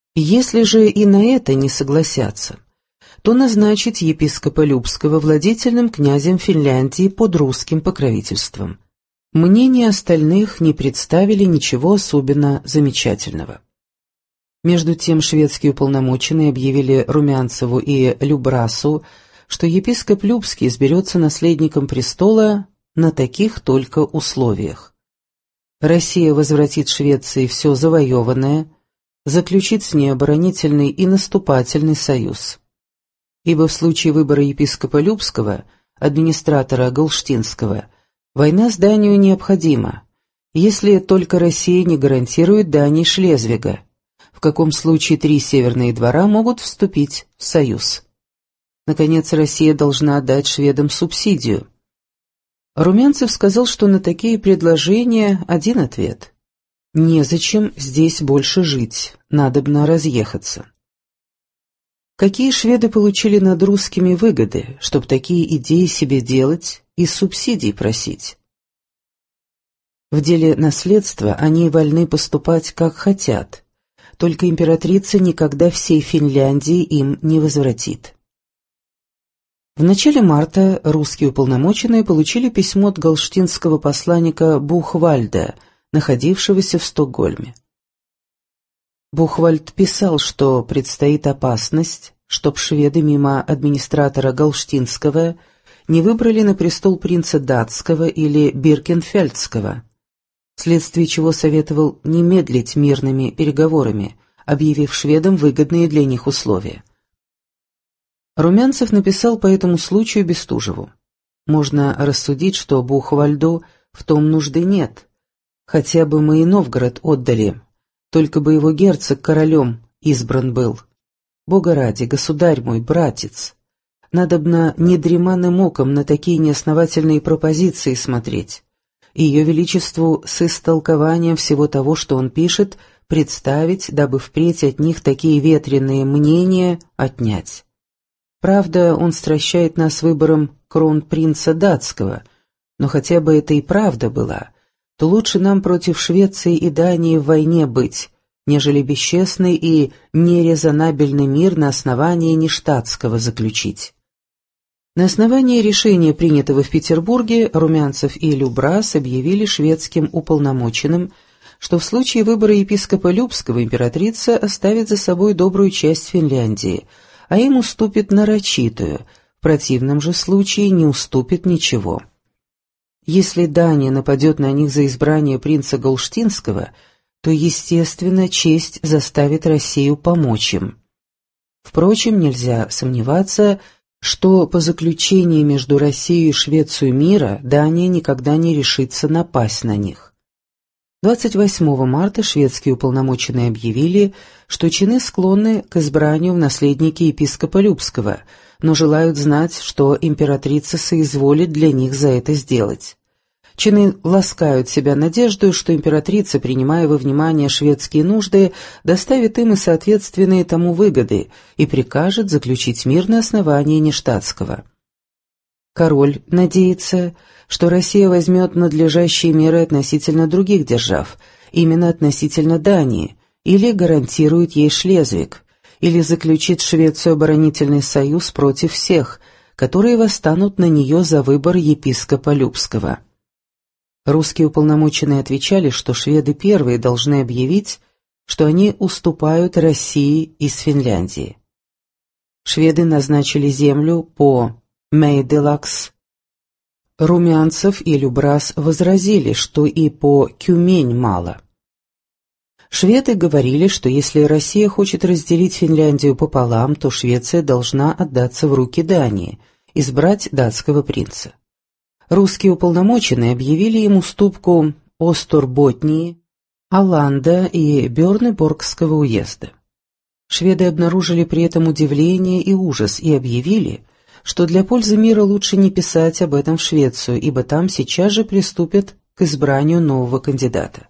Если же и на это не согласятся, то назначить епископа Любского владетельным князем Финляндии под русским покровительством. Мнения остальных не представили ничего особенно замечательного. Между тем шведские уполномоченные объявили Румянцеву и Любрасу, что епископ Любский изберется наследником престола на таких только условиях. Россия возвратит Швеции все завоеванное, заключит с ней оборонительный и наступательный союз. Ибо в случае выбора епископа Любского, администратора Голштинского, война с Данией необходима, если только Россия не гарантирует Дании Шлезвига, в каком случае 3 северные двора могут вступить в союз. Наконец, Россия должна отдать шведам субсидию. Румянцев сказал, что на такие предложения один ответ: незачем здесь больше жить, надобно разъехаться. Какие шведы получили над русскими выгоды, чтоб такие идеи себе делать и субсидий просить? В деле наследства они вольны поступать как хотят, только императрица никогда всей Финляндии им не возвратит. В начале марта русские уполномоченные получили письмо от галштинского посланника Бухвальда, находившегося в Стокгольме. Бухвальд писал, что предстоит опасность, чтоб шведы мимо администратора Галштинского не выбрали на престол принца датского или биркенфельдского, вследствие чего советовал не медлить мирными переговорами, объявив шведам выгодные для них условия. Румянцев написал по этому случаю Бестужеву: «Можно рассудить, что Бухвальду в том нужды нет, хотя бы мы и Новгород отдали, только бы его герцог королем избран был. Бога ради, государь мой, братец, надобно недреманным оком на такие неосновательные пропозиции смотреть, и ее величеству с истолкованием всего того, что он пишет, представить, дабы впредь от них такие ветреные мнения отнять. Правда, он стращает нас выбором кронпринца датского, но хотя бы это и правда была, то лучше нам против Швеции и Дании в войне быть, нежели бесчестный и нерезонабельный мир на основании нештатского заключить». На основании решения, принятого в Петербурге, Румянцев и Любрас объявили шведским уполномоченным, что в случае выбора епископа Любского императрица оставит за собой добрую часть Финляндии, а им уступит нарочитую, в противном же случае не уступит ничего. Если Дания нападет на них за избрание принца Голштинского, то, естественно, честь заставит Россию помочь им. Впрочем, нельзя сомневаться, что по заключении между Россией и Швецией мира Дания никогда не решится напасть на них. 28 марта шведские уполномоченные объявили, что чины склонны к избранию в наследники епископа Любского, но желают знать, что императрица соизволит для них за это сделать. Чины ласкают себя надеждой, что императрица, принимая во внимание шведские нужды, доставит им и соответственные тому выгоды и прикажет заключить мир на основании нештатского. Король надеется, что Россия возьмет надлежащие меры относительно других держав, именно относительно Дании, или гарантирует ей Шлезвиг, или заключит Швецию оборонительный союз против всех, которые восстанут на нее за выбор епископа Любского. Русские уполномоченные отвечали, что шведы первые должны объявить, что они уступают России из Финляндии. Шведы назначили землю по Мейделакс. Румянцев и Любрас возразили, что и по Кюмень мало. Шведы говорили, что если Россия хочет разделить Финляндию пополам, то Швеция должна отдаться в руки Дании, избрать датского принца. Русские уполномоченные объявили им уступку Осторботнии, Аланда и Бёрнеборгского уезда. Шведы обнаружили при этом удивление и ужас и объявили, что для пользы мира лучше не писать об этом в Швецию, ибо там сейчас же приступят к избранию нового кандидата.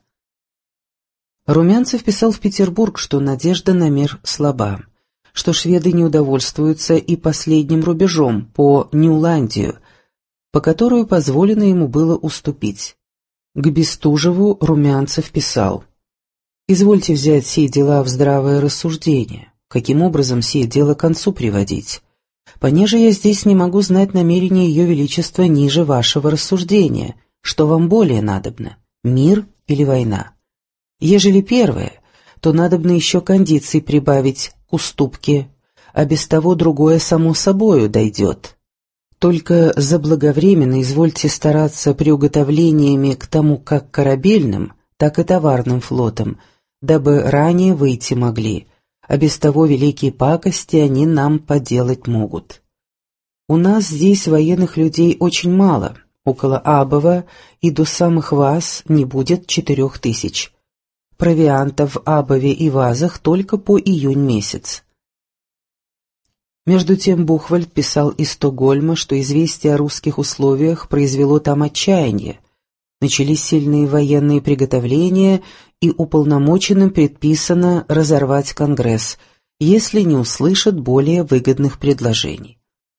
Румянцев писал в Петербург, что надежда на мир слаба, что шведы не удовольствуются и последним рубежом по Нюландию, по которую позволено ему было уступить. К Бестужеву Румянцев писал: Извольте взять сие дела в здравое рассуждение, каким образом сие дело к концу приводить. Понеже я здесь не могу знать намерения Ее Величества ниже вашего рассуждения, что вам более надобно, мир или война. Ежели первое, то надобно еще кондиций прибавить к уступке, а без того другое само собою дойдет. Только заблаговременно извольте стараться приуготовлениями к тому как корабельным, так и товарным флотам, дабы ранее выйти могли, а без того великие пакости они нам поделать могут. У нас здесь военных людей очень мало, около Абова, и до самых вас не будет 4000. Провианта в Абове и вазах только по июнь месяц. Между тем Бухвальд писал из Стокгольма, что известие о русских условиях произвело там отчаяние. Начались сильные военные приготовления, и уполномоченным предписано разорвать Конгресс, если не услышат более выгодных предложений.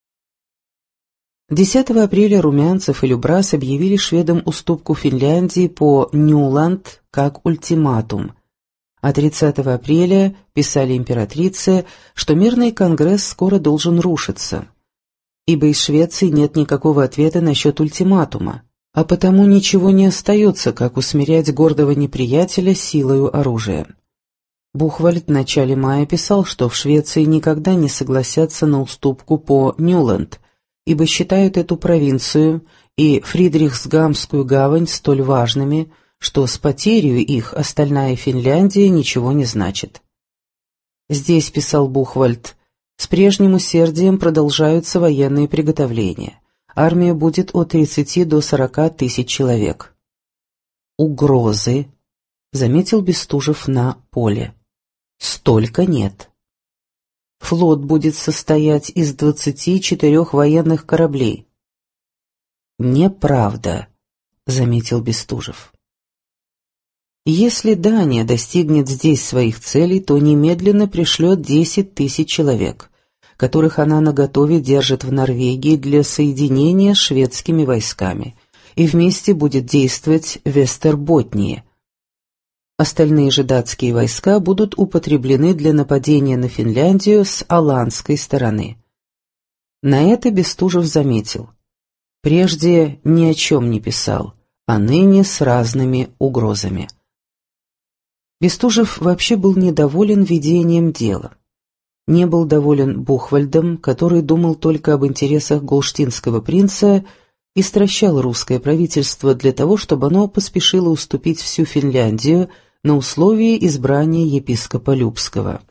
10 апреля Румянцев и Любрас объявили шведам уступку Финляндии по Нюланд как ультиматум, а 30 апреля писали императрице, что мирный конгресс скоро должен рушиться, ибо из Швеции нет никакого ответа насчет ультиматума, а потому ничего не остается, как усмирять гордого неприятеля силою оружия. Бухвальд в начале мая писал, что в Швеции никогда не согласятся на уступку по Нюланд, ибо считают эту провинцию и Фридрихсгамскую гавань столь важными, что с потерей их остальная Финляндия ничего не значит. Здесь, писал Бухвальд, с прежним усердием продолжаются военные приготовления. Армия будет от 30 до 40 тысяч человек. Угрозы, заметил Бестужев на поле. Столько нет. Флот будет состоять из 24 военных кораблей. Неправда, заметил Бестужев. Если Дания достигнет здесь своих целей, то немедленно пришлет 10 тысяч человек, которых она наготове держит в Норвегии для соединения с шведскими войсками, и вместе будет действовать в Вестерботнии. Остальные же датские войска будут употреблены для нападения на Финляндию с аланской стороны. На это Бестужев заметил: прежде ни о чем не писал, а ныне с разными угрозами. Бестужев вообще был недоволен ведением дела. Не был доволен Бухвальдом, который думал только об интересах голштинского принца и стращал русское правительство для того, чтобы оно поспешило уступить всю Финляндию на условии избрания епископа Любского.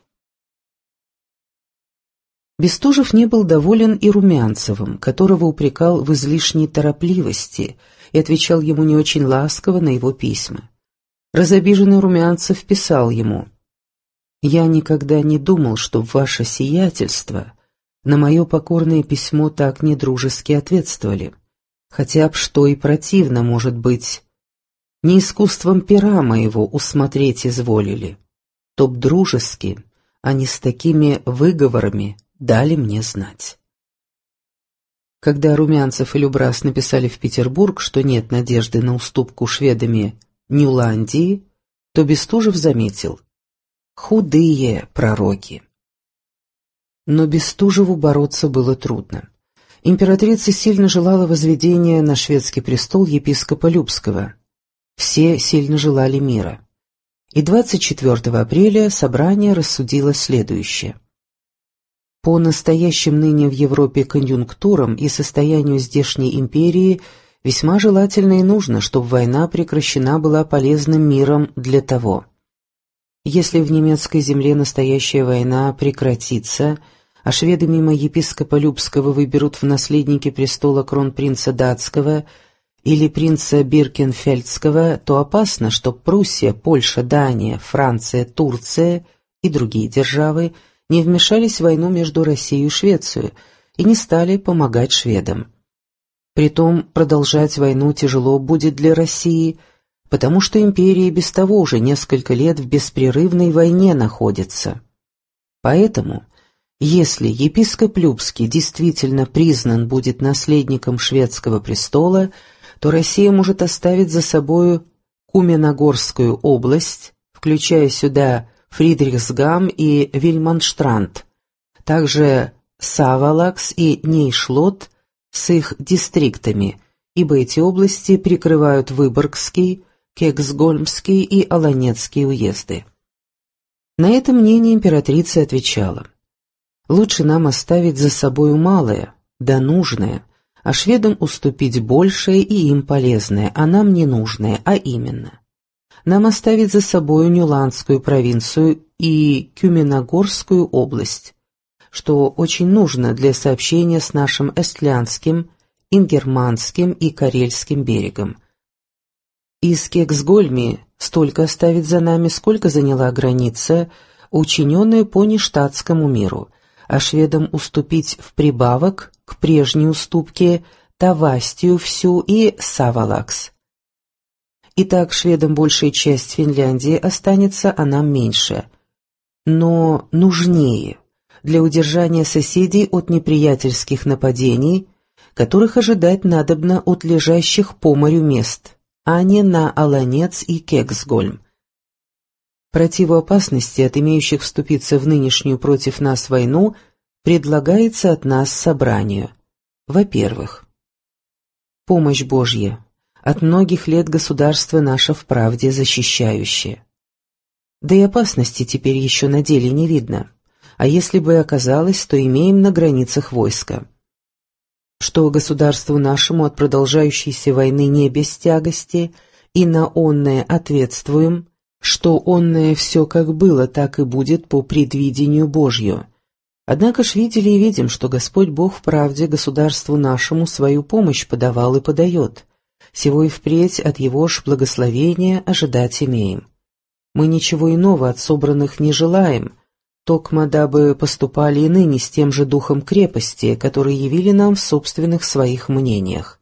Бестужев не был доволен и Румянцевым, которого упрекал в излишней торопливости и отвечал ему не очень ласково на его письма. Разобиженный Румянцев писал ему: «Я никогда не думал, что ваше сиятельство на мое покорное письмо так недружески ответствовали, хотя б что и противно, может быть, не искусством пера моего усмотреть изволили, то б дружески, а не с такими выговорами дали мне знать». Когда Румянцев и Любрас написали в Петербург, что нет надежды на уступку шведами Нюландии, то Бестужев заметил: худые пророки. Но Бестужеву бороться было трудно. Императрица сильно желала возведения на шведский престол епископа Любского. Все сильно желали мира. И 24 апреля собрание рассудило следующее: по настоящим ныне в Европе конъюнктурам и состоянию здешней империи весьма желательно и нужно, чтобы война прекращена была полезным миром для того. Если в немецкой земле настоящая война прекратится, а шведы мимо епископа Любского выберут в наследники престола кронпринца датского или принца Биркенфельдского, то опасно, что Пруссия, Польша, Дания, Франция, Турция и другие державы не вмешались в войну между Россией и Швецией и не стали помогать шведам. Притом продолжать войну тяжело будет для России, потому что империя без того уже несколько лет в беспрерывной войне находится. Поэтому, если епископ Любский действительно признан будет наследником шведского престола, то Россия может оставить за собою Куменогорскую область, в включая сюда Фридрихсгам и Вильманштранд, также Савалакс и Нейшлот с их дистриктами, ибо эти области прикрывают Выборгский, Кексгольмский и Оланецкий уезды. На это мнение императрица отвечала: «Лучше нам оставить за собою малое, да нужное, а шведам уступить большее и им полезное, а нам ненужное, а именно. Нам оставить за собою Нюландскую провинцию и Кюменогорскую область, что очень нужно для сообщения с нашим Эстлянским, Ингерманским и Карельским берегом. Из Кексгольми столько оставить за нами, сколько заняла граница, учиненная по нештатскому миру, а шведам уступить в прибавок к прежней уступке Тавастию всю и Савалакс. Итак, шведам большая часть Финляндии останется, а нам меньше, но нужнее для удержания соседей от неприятельских нападений, которых ожидать надобно от лежащих по морю мест, а не на Оланец и Кексгольм. Противоопасности от имеющих вступиться в нынешнюю против нас войну предлагается от нас собранию. Во-первых, помощь Божья, от многих лет государство наше в правде защищающее. Да и опасности теперь еще на деле не видно, а если бы и оказалось, то имеем на границах войска. Что государству нашему от продолжающейся войны не без тягости, и на онное ответствуем, что онное все как было, так и будет по предвидению Божью. Однако ж видели и видим, что Господь Бог в правде государству нашему свою помощь подавал и подает. Сего и впредь от Его ж благословения ожидать имеем. Мы ничего иного от собранных не желаем, токмо дабы поступали и ныне с тем же духом крепости, который явили нам в собственных своих мнениях.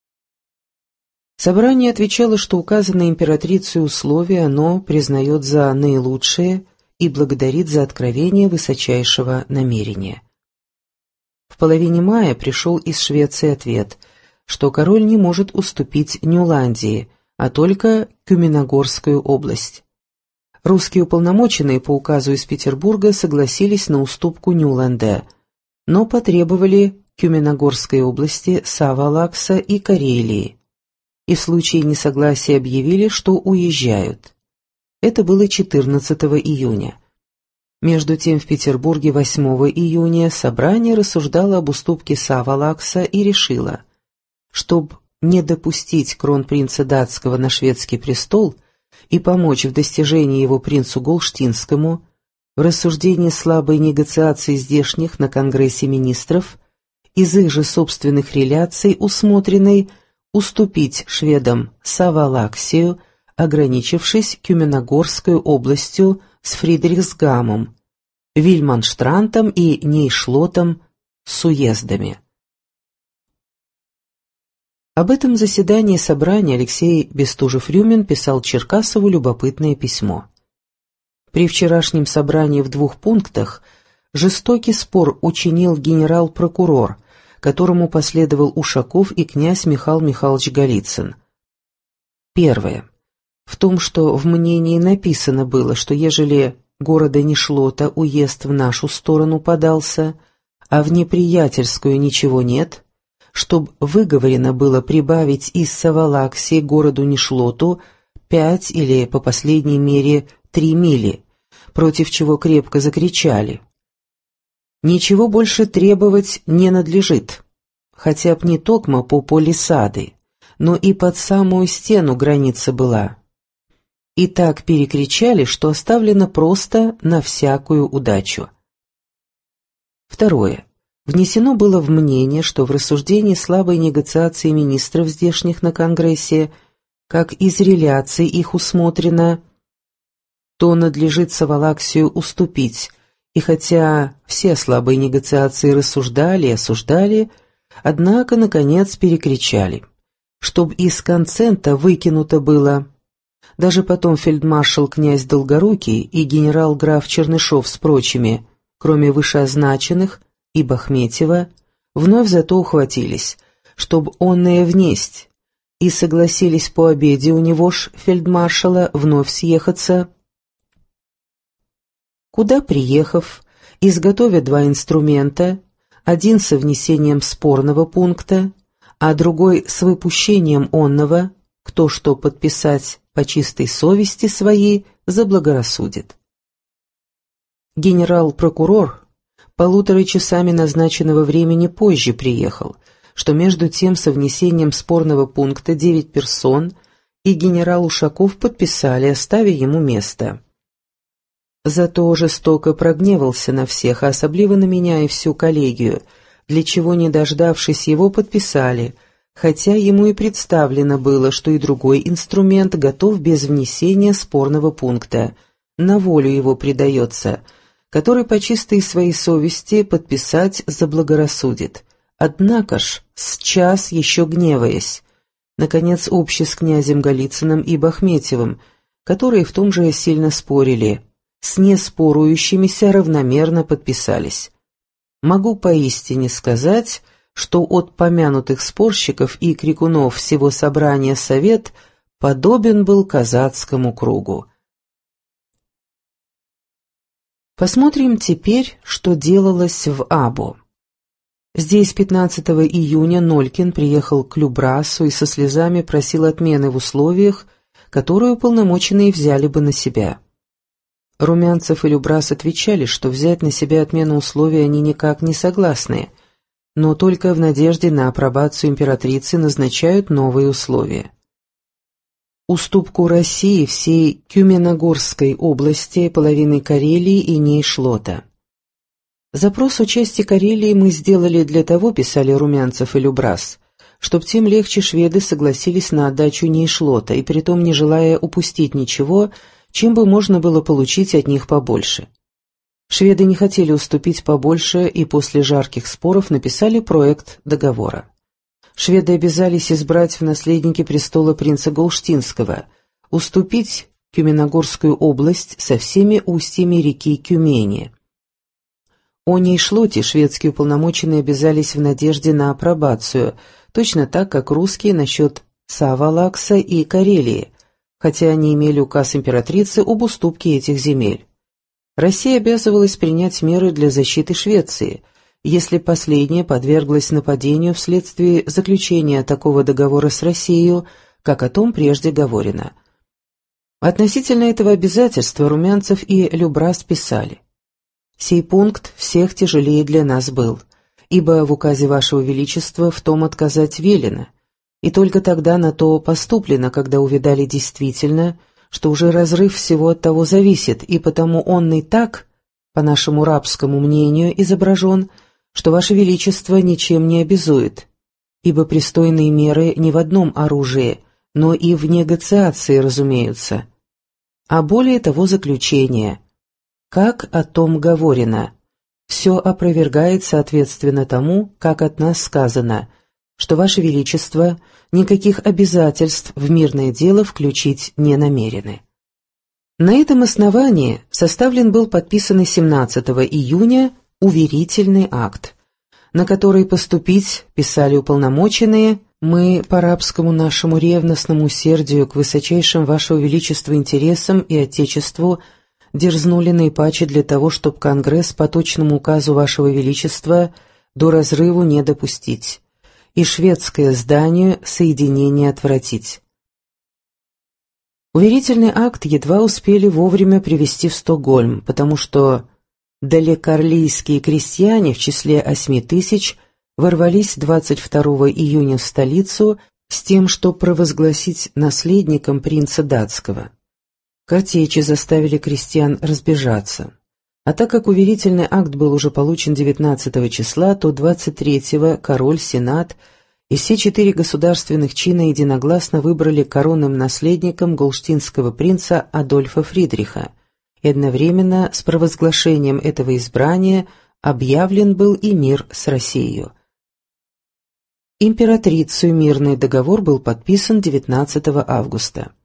Собрание отвечало, что указанное императрицей условие оно признает за наилучшее и благодарит за откровение высочайшего намерения. В половине мая пришел из Швеции ответ, что король не может уступить Нюландии, а только Кюменогорскую область. Русские уполномоченные по указу из Петербурга согласились на уступку Нюланда, но потребовали Кюменогорской области, Савалакса и Карелии, и в случае несогласия объявили, что уезжают. Это было 14 июня. Между тем в Петербурге 8 июня собрание рассуждало об уступке Савалакса и решило, чтобы не допустить кронпринца датского на шведский престол и помочь в достижении его принцу Голштинскому, в рассуждении слабой негациации здешних на Конгрессе министров, из их же собственных реляций усмотренной уступить шведам Савалаксию, ограничившись Кюменогорской областью с Фридрихсгамом, Вильманштрантом и Нейшлотом с уездами. Об этом заседании собрания Алексей Бестужев-Рюмин писал Черкасову любопытное письмо. При вчерашнем собрании в 2 пунктах жестокий спор учинил генерал-прокурор, которому последовал Ушаков и князь Михаил Михайлович Голицын. Первое. В том, что в мнении написано было, что ежели города Нешлота уезд в нашу сторону подался, а в неприятельскую ничего нет, чтоб выговорено было прибавить из Савалаксии городу Нешлоту 5 или, по последней мере, 3 мили, против чего крепко закричали. Ничего больше требовать не надлежит, хотя б не токмо по полисады, но и под самую стену граница была. И так перекричали, что оставлено просто на всякую удачу. Второе. Внесено было в мнение, что в рассуждении слабой негациации министров здешних на Конгрессе, как из реляций их усмотрено, то надлежит Савалаксию уступить, и хотя все слабые негациации рассуждали и осуждали, однако, наконец, перекричали, чтоб из концента выкинуто было. Даже потом фельдмаршал князь Долгорукий и генерал-граф Чернышов с прочими, кроме вышеозначенных, и Бахметьева, вновь зато ухватились, чтоб онное внесть, и согласились по обеде у него ж фельдмаршала вновь съехаться куда, приехав, изготовят два инструмента, один со внесением спорного пункта, а другой с выпущением онного, кто что подписать по чистой совести своей заблагорассудит. Генерал-прокурор 1,5 часами назначенного времени позже приехал, что между тем со внесением спорного пункта 9 персон и генерал Ушаков подписали, оставя ему место. Зато жестоко прогневался на всех, а особливо на меня и всю коллегию, для чего, не дождавшись его, подписали, хотя ему и представлено было, что и другой инструмент готов без внесения спорного пункта, на волю его предается, который по чистой своей совести подписать заблагорассудит. Однако ж, счас еще гневаясь, наконец общий с князем Голицыным и Бахметьевым, которые в том же сильно спорили, с неспорующимися равномерно подписались. Могу поистине сказать, что от помянутых спорщиков и крикунов всего собрания совет подобен был казацкому кругу. Посмотрим теперь, что делалось в Або. Здесь 15 июня Нолькин приехал к Любрасу и со слезами просил отмены в условиях, которые уполномоченные взяли бы на себя. Румянцев и Любрас отвечали, что взять на себя отмену условий они никак не согласны, но только в надежде на апробацию императрицы назначают новые условия. Уступку России всей Кюменогорской области, половины Карелии и Нейшлота. Запрос о части Карелии мы сделали для того, писали Румянцев и Любрас, чтоб тем легче шведы согласились на отдачу Нейшлота, и притом не желая упустить ничего, чем бы можно было получить от них побольше. Шведы не хотели уступить побольше и после жарких споров написали проект договора. Шведы обязались избрать в наследники престола принца Голштинского, уступить Кюменогорскую область со всеми устьями реки Кюмени. О Нейшлоте шведские уполномоченные обязались в надежде на апробацию, точно так, как русские насчет Савалакса и Карелии, хотя они имели указ императрицы об уступке этих земель. Россия обязывалась принять меры для защиты Швеции, если последняя подверглась нападению вследствие заключения такого договора с Россией, как о том прежде говорено. Относительно этого обязательства Румянцев и Любрас писали: «Сей пункт всех тяжелее для нас был, ибо в указе Вашего Величества в том отказать велено, и только тогда на то поступлено, когда увидали действительно, что уже разрыв всего от того зависит, и потому он и так, по нашему рабскому мнению, изображен, что Ваше Величество ничем не обязует, ибо пристойные меры не в одном оружии, но и в негациации разумеются, а более того заключение, как о том говорено, все опровергает соответственно тому, как от нас сказано, что Ваше Величество никаких обязательств в мирное дело включить не намерены». На этом основании составлен был подписанный 17 июня уверительный акт, на который поступить, писали уполномоченные, мы по рабскому нашему ревностному усердию к высочайшим Вашего Величества интересам и Отечеству дерзнули наипаче для того, чтоб Конгресс по точному указу Вашего Величества до разрыву не допустить и шведское здание соединение отвратить. Уверительный акт едва успели вовремя привезти в Стокгольм, потому что далекорлийские крестьяне в числе 8 тысяч ворвались 22 июня в столицу с тем, чтобы провозгласить наследником принца датского. Картечи заставили крестьян разбежаться. А так как уверительный акт был уже получен 19 числа, то 23-го король, сенат и все 4 государственных чина единогласно выбрали коронным наследником голштинского принца Адольфа Фридриха, и одновременно с провозглашением этого избрания объявлен был и мир с Россией. Императрицей мирный договор был подписан 19 августа.